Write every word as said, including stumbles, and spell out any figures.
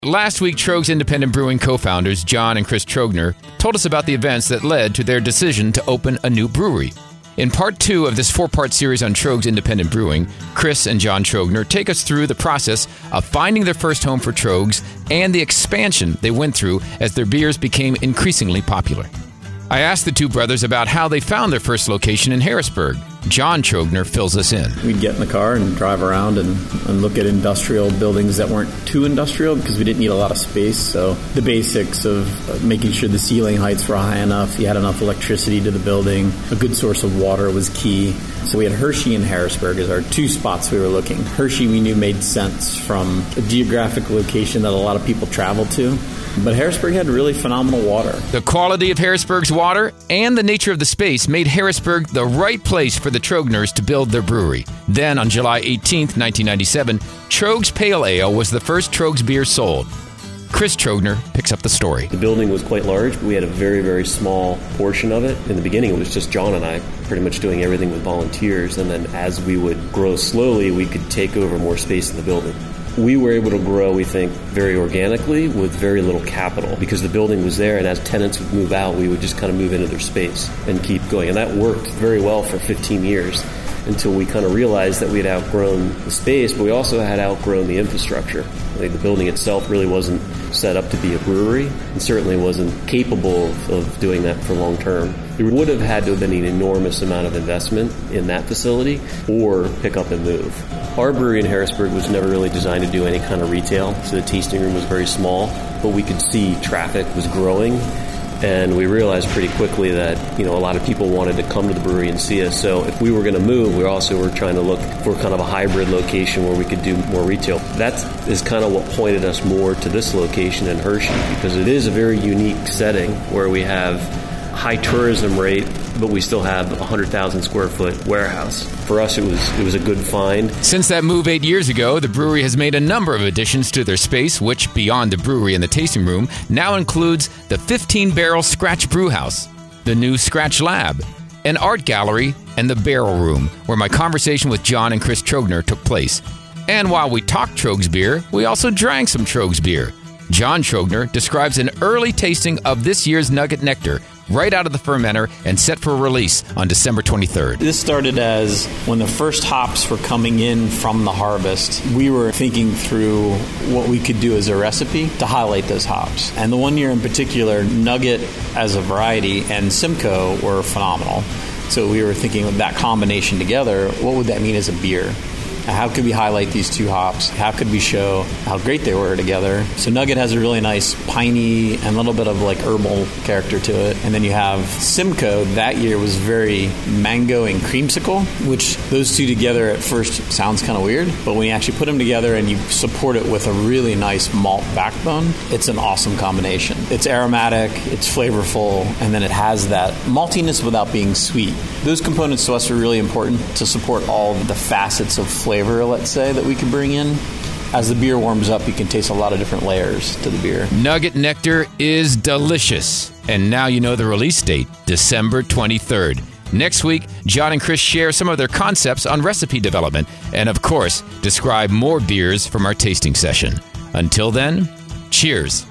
Last week, Troegs Independent Brewing co-founders John and Chris Trogner told us about the events that led to their decision to open a new brewery. In part two of this four-part series on Troegs Independent Brewing, Chris and John Trogner take us through the process of finding their first home for Troegs and the expansion they went through as their beers became increasingly popular. I asked the two brothers about how they found their first location in Harrisburg. John Trogner fills us in. We'd get in the car and drive around and, and look at industrial buildings that weren't too industrial because we didn't need a lot of space. So the basics of making sure the ceiling heights were high enough, you had enough electricity to the building, a good source of water was key. So we had Hershey and Harrisburg as our two spots we were looking. Hershey we knew made sense from a geographic location that a lot of people traveled to. But Harrisburg had really phenomenal water. The quality of Harrisburg's water and the nature of the space made Harrisburg the right place for the Trogners to build their brewery. Then, on July eighteenth, nineteen ninety-seven, Troegs Pale Ale was the first Troegs beer sold. Chris Trogner picks up the story. The building was quite large, but we had a very, very small portion of it. In the beginning, it was just John and I pretty much doing everything with volunteers, and then as we would grow slowly, we could take over more space in the building. We were able to grow, we think, very organically with very little capital because the building was there, and as tenants would move out, we would just kind of move into their space and keep going. And that worked very well for fifteen years until we kind of realized that we had outgrown the space, but we also had outgrown the infrastructure. Like the building itself really wasn't set up to be a brewery and certainly wasn't capable of, of doing that for long term. There would have had to have been an enormous amount of investment in that facility or pick up and move. Our brewery in Harrisburg was never really designed to do any kind of retail, so the tasting room was very small, but we could see traffic was growing. And we realized pretty quickly that, you know, a lot of people wanted to come to the brewery and see us. So if we were going to move, we also were trying to look for kind of a hybrid location where we could do more retail. That is kind of what pointed us more to this location in Hershey, because it is a very unique setting where we have high tourism rate, but we still have a one hundred thousand square foot warehouse. For us, it was it was a good find. Since that move eight years ago, the brewery has made a number of additions to their space, which, beyond the brewery and the tasting room, now includes the fifteen barrel Scratch Brew House, the new Scratch Lab, an art gallery, and the Barrel Room, where my conversation with John and Chris Trogner took place. And while we talked Troegs beer, we also drank some Troegs beer. John Trogner describes an early tasting of this year's Nugget Nectar, right out of the fermenter and set for release on December twenty-third. This started as when the first hops were coming in from the harvest, we were thinking through what we could do as a recipe to highlight those hops. And the one year in particular, Nugget as a variety and Simcoe were phenomenal. So we were thinking of that combination together, what would that mean as a beer? How could we highlight these two hops? How could we show how great they were together? So Nugget has a really nice piney and a little bit of like herbal character to it. And then you have Simcoe. That year was very mango and creamsicle, which those two together at first sounds kind of weird. But when you actually put them together and you support it with a really nice malt backbone, it's an awesome combination. It's aromatic, it's flavorful, and then it has that maltiness without being sweet. Those components to us are really important to support all the facets of flavor. flavor, let's say, that we can bring in. As the beer warms up, you can taste a lot of different layers to the beer. Nugget Nectar is delicious. And now you know the release date, December twenty-third. Next week, John and Chris share some of their concepts on recipe development and, of course, describe more beers from our tasting session. Until then, cheers.